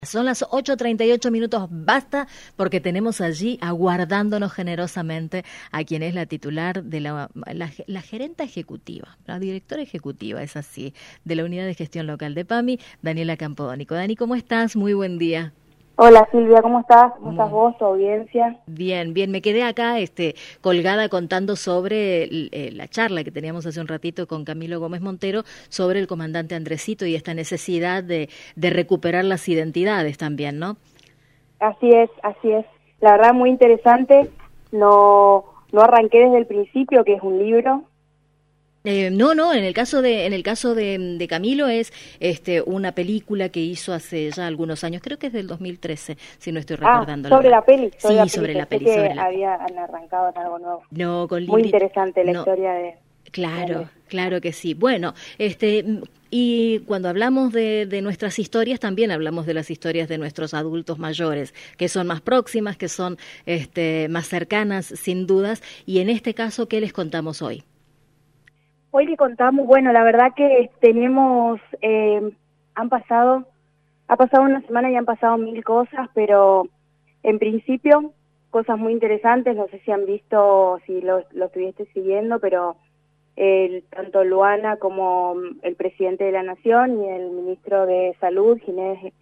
Son las 8:38, basta, porque tenemos allí aguardándonos generosamente a quien es la titular de la gerenta ejecutiva, la directora ejecutiva, es así, de la Unidad de Gestión Local de PAMI, Daniela Campodónico. Dani, ¿cómo estás? Muy buen día. Hola Silvia, ¿cómo estás? ¿Cómo estás vos, tu audiencia? Bien, bien, me quedé acá colgada contando sobre la charla que teníamos hace un ratito con Camilo Gómez Montero sobre el comandante Andresito y esta necesidad de recuperar las identidades también, ¿no? Así es, así es. La verdad muy interesante. No arranqué desde el principio, que es un libro. No, en el caso de Camilo es una película que hizo hace ya algunos años, creo que es del 2013, si no estoy recordando. Sobre la peli. Sí, sobre la peli. Habían arrancado en algo nuevo. No, con muy interesante la historia de... Claro que sí. Bueno, y cuando hablamos de nuestras historias, también hablamos de las historias de nuestros adultos mayores, que son más próximas, que son más cercanas, sin dudas. Y en este caso, ¿qué les contamos hoy? Hoy le contamos, bueno, la verdad que tenemos, ha pasado una semana y han pasado 1000 cosas, pero en principio cosas muy interesantes. No sé si han visto, si lo estuviste siguiendo, pero tanto Luana como el presidente de la Nación y el ministro de Salud, Ginés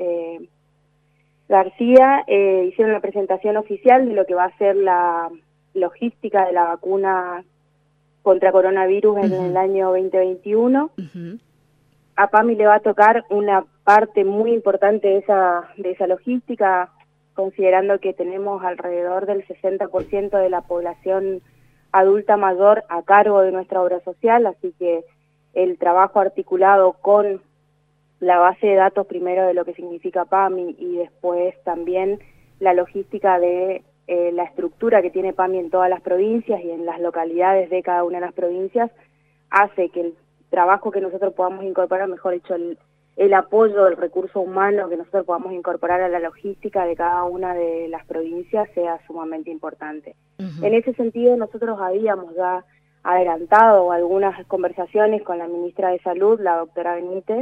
García, hicieron la presentación oficial de lo que va a ser la logística de la vacuna contra coronavirus en el año 2021. A PAMI le va a tocar una parte muy importante de esa logística, considerando que tenemos alrededor del 60% de la población adulta mayor a cargo de nuestra obra social, así que el trabajo articulado con la base de datos primero de lo que significa PAMI y después también la logística de la estructura que tiene PAMI en todas las provincias y en las localidades de cada una de las provincias, hace que el trabajo que nosotros podamos incorporar, mejor dicho, el apoyo del recurso humano que nosotros podamos incorporar a la logística de cada una de las provincias sea sumamente importante. En ese sentido, nosotros habíamos ya adelantado algunas conversaciones con la ministra de Salud, la doctora Benítez,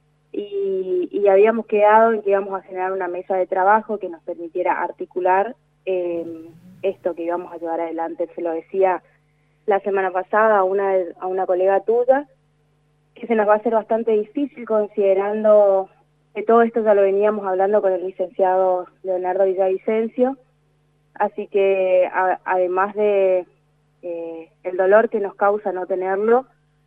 y habíamos quedado en que íbamos a generar una mesa de trabajo que nos permitiera articular esto que íbamos a llevar adelante. Se lo decía la semana pasada a una colega tuya, que se nos va a hacer bastante difícil considerando que todo esto ya lo veníamos hablando con el licenciado Leonardo Villavicencio, así que además de el dolor que nos causa no tenerlo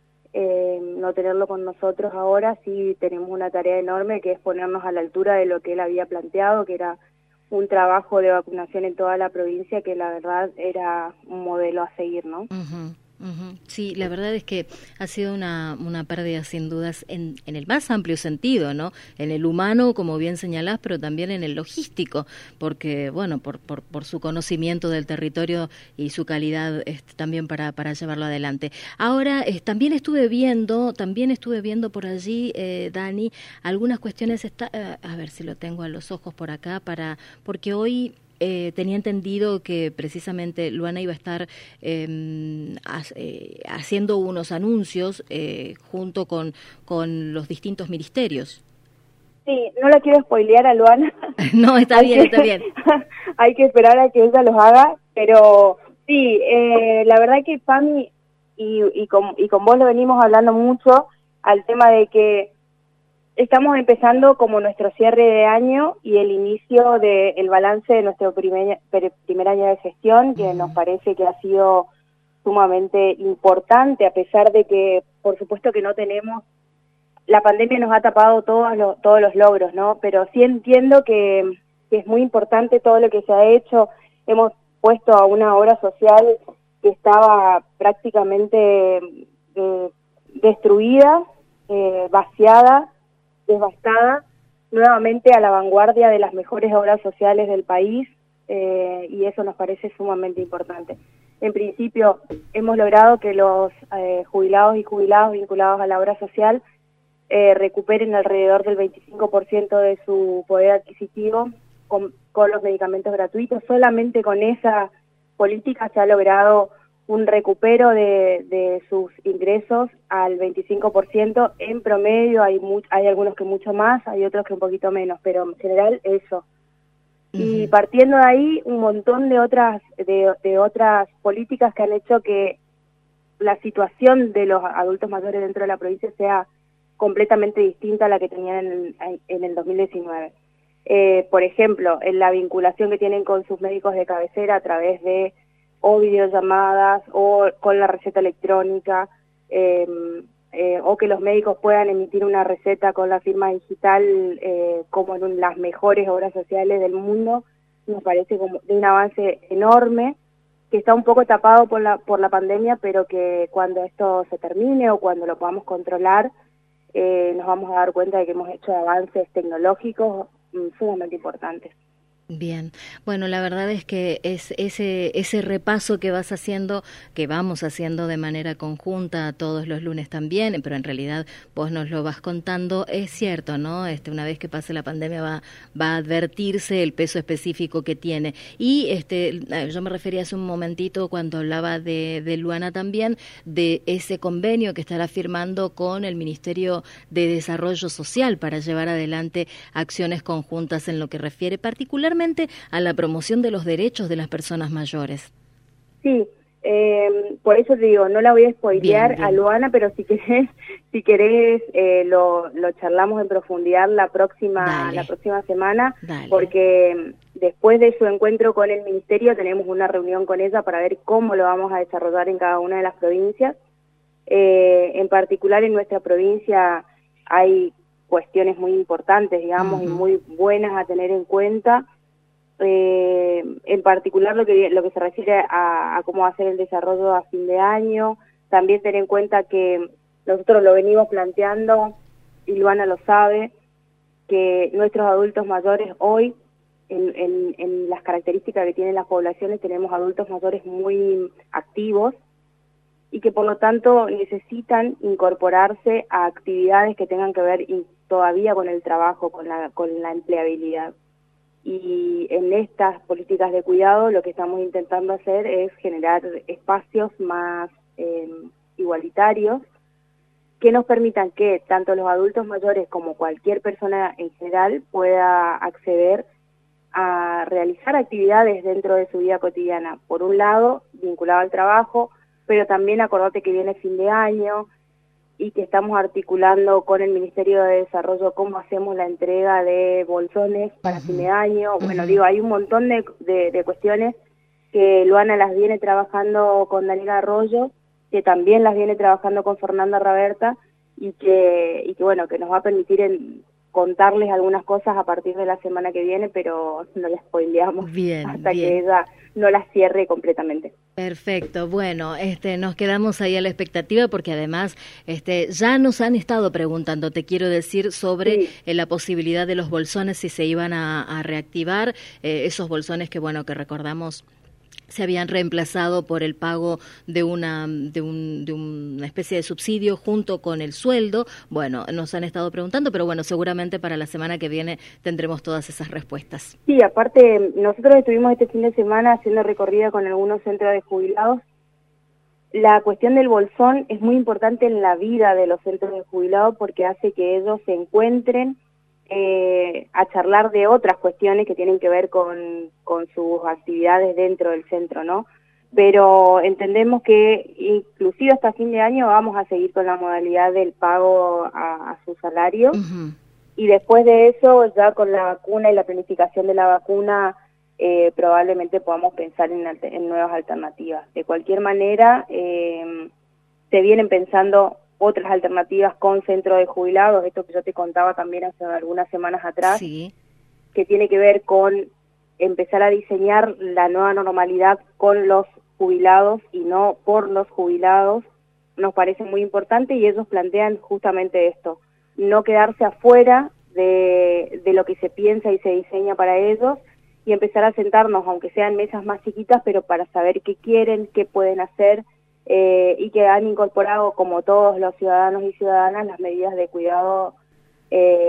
con nosotros ahora, sí tenemos una tarea enorme que es ponernos a la altura de lo que él había planteado, que era un trabajo de vacunación en toda la provincia, que la verdad era un modelo a seguir, ¿no? Sí, la verdad es que ha sido una pérdida sin dudas en el más amplio sentido, ¿no? En el humano, como bien señalás, pero también en el logístico, porque, bueno, por su conocimiento del territorio y su calidad también para llevarlo adelante. Ahora, también estuve viendo por allí, Dani, algunas cuestiones, a ver si lo tengo a los ojos por acá, porque hoy... tenía entendido que precisamente Luana iba a estar haciendo unos anuncios junto con los distintos ministerios. Sí, no la quiero spoilear a Luana. No, está bien. Hay que esperar a que ella los haga, pero sí, la verdad que PAMI y con vos lo venimos hablando mucho al tema de que estamos empezando como nuestro cierre de año y el inicio del balance de nuestro primer año de gestión, que nos parece que ha sido sumamente importante, a pesar de que, por supuesto que no tenemos, la pandemia nos ha tapado todos los logros, ¿no? Pero sí entiendo que es muy importante todo lo que se ha hecho. Hemos puesto a una obra social que estaba prácticamente destruida, vaciada, devastada, nuevamente a la vanguardia de las mejores obras sociales del país, y eso nos parece sumamente importante. En principio, hemos logrado que los jubilados y jubiladas vinculados a la obra social recuperen alrededor del 25% de su poder adquisitivo con los medicamentos gratuitos. Solamente con esa política se ha logrado un recupero de sus ingresos al 25%. En promedio hay algunos que mucho más, hay otros que un poquito menos, pero en general eso. Y partiendo de ahí, un montón de otras políticas que han hecho que la situación de los adultos mayores dentro de la provincia sea completamente distinta a la que tenían en el 2019. Por ejemplo, en la vinculación que tienen con sus médicos de cabecera a través de o videollamadas o con la receta electrónica, o que los médicos puedan emitir una receta con la firma digital como en las mejores obras sociales del mundo, nos parece como de un avance enorme, que está un poco tapado por la pandemia, pero que cuando esto se termine o cuando lo podamos controlar, nos vamos a dar cuenta de que hemos hecho avances tecnológicos sumamente importantes. Bien, bueno, la verdad es que es ese repaso que vamos haciendo de manera conjunta todos los lunes también, pero en realidad vos nos lo vas contando, es cierto, ¿no? Una vez que pase la pandemia va a advertirse el peso específico que tiene. Y yo me refería hace un momentito cuando hablaba de Luana también, de ese convenio que estará firmando con el Ministerio de Desarrollo Social para llevar adelante acciones conjuntas en lo que refiere particularmente a la promoción de los derechos de las personas mayores. Sí, por eso te digo, no la voy a spoilear a Luana, pero si querés lo charlamos en profundidad la próxima semana. Dale. Porque después de su encuentro con el Ministerio tenemos una reunión con ella para ver cómo lo vamos a desarrollar en cada una de las provincias. En particular en nuestra provincia hay cuestiones muy importantes, digamos, y muy buenas a tener en cuenta. En particular lo que se refiere a cómo va a ser el desarrollo a fin de año, también tener en cuenta que nosotros lo venimos planteando, y Luana lo sabe, que nuestros adultos mayores hoy, en las características que tienen las poblaciones, tenemos adultos mayores muy activos y que por lo tanto necesitan incorporarse a actividades que tengan que ver todavía con el trabajo, con la empleabilidad. Y en estas políticas de cuidado lo que estamos intentando hacer es generar espacios más igualitarios que nos permitan que tanto los adultos mayores como cualquier persona en general pueda acceder a realizar actividades dentro de su vida cotidiana. Por un lado, vinculado al trabajo, pero también acordate que viene fin de año y que estamos articulando con el Ministerio de Desarrollo cómo hacemos la entrega de bolsones para fin de año. Bueno, hay un montón de cuestiones que Luana las viene trabajando con Daniela Arroyo, que también las viene trabajando con Fernanda Raberta, y que bueno, que nos va a permitir contarles algunas cosas a partir de la semana que viene, pero no las spoileamos hasta que ella no las cierre completamente. Perfecto, bueno, nos quedamos ahí a la expectativa porque además ya nos han estado preguntando, te quiero decir, sobre la posibilidad de los bolsones, si se iban a reactivar, esos bolsones que recordamos se habían reemplazado por el pago de una especie de subsidio junto con el sueldo. Bueno, nos han estado preguntando, pero bueno, seguramente para la semana que viene tendremos todas esas respuestas. Sí, aparte, nosotros estuvimos este fin de semana haciendo recorrida con algunos centros de jubilados. La cuestión del bolsón es muy importante en la vida de los centros de jubilados porque hace que ellos se encuentren a charlar de otras cuestiones que tienen que ver con sus actividades dentro del centro, ¿no? Pero entendemos que inclusive hasta fin de año vamos a seguir con la modalidad del pago a su salario, y después de eso, ya con la vacuna y la planificación de la vacuna, probablemente podamos pensar en nuevas alternativas. De cualquier manera, se vienen pensando otras alternativas con centro de jubilados, esto que yo te contaba también hace algunas semanas atrás, que tiene que ver con empezar a diseñar la nueva normalidad con los jubilados y no por los jubilados, nos parece muy importante, y ellos plantean justamente esto, no quedarse afuera de lo que se piensa y se diseña para ellos, y empezar a sentarnos, aunque sean mesas más chiquitas, pero para saber qué quieren, qué pueden hacer, y que han incorporado, como todos los ciudadanos y ciudadanas, las medidas de cuidado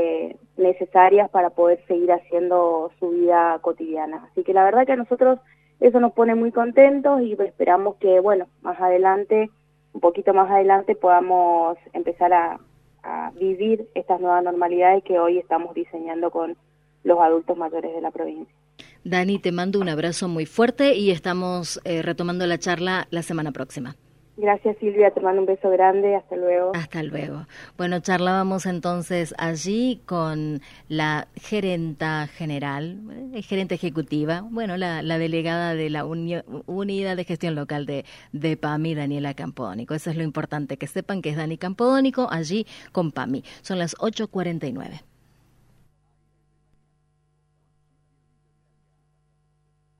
necesarias para poder seguir haciendo su vida cotidiana. Así que la verdad que a nosotros eso nos pone muy contentos y esperamos que, bueno, más adelante, un poquito más adelante, podamos empezar a vivir estas nuevas normalidades que hoy estamos diseñando con los adultos mayores de la provincia. Dani, te mando un abrazo muy fuerte y estamos retomando la charla la semana próxima. Gracias, Silvia, te mando un beso grande, hasta luego. Hasta luego. Bueno, charlábamos entonces allí con la gerenta general, gerente ejecutiva, bueno, la delegada de la Unidad de Gestión Local de PAMI, Daniela Campodónico. Eso es lo importante, que sepan que es Dani Campodónico allí con PAMI. Son las 8:49.